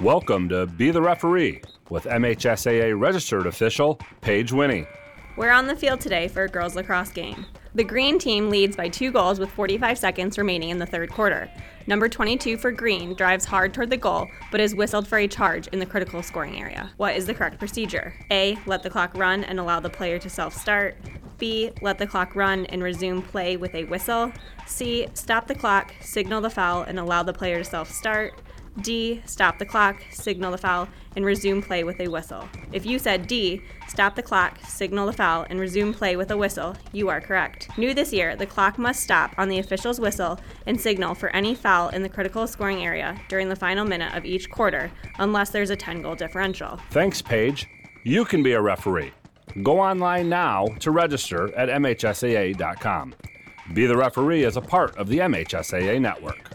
Welcome to Be the Referee with MHSAA registered official Paige Winnie. We're on the field today for a girls lacrosse game. The green team leads by 2 goals with 45 seconds remaining in the third quarter. Number 22 for green drives hard toward the goal, but is whistled for a charge in the critical scoring area. What is the correct procedure? A, let the clock run and allow the player to self-start. B, let the clock run and resume play with a whistle. C, stop the clock, signal the foul, and allow the player to self-start. D, stop the clock, signal the foul, and resume play with a whistle. If you said D, stop the clock, signal the foul, and resume play with a whistle, you are correct. New this year, the clock must stop on the official's whistle and signal for any foul in the critical scoring area during the final minute of each quarter, unless there's a 10-goal differential. Thanks, Paige. You can be a referee. Go online now to register at MHSAA.com. Be the Referee is a part of the MHSAA network.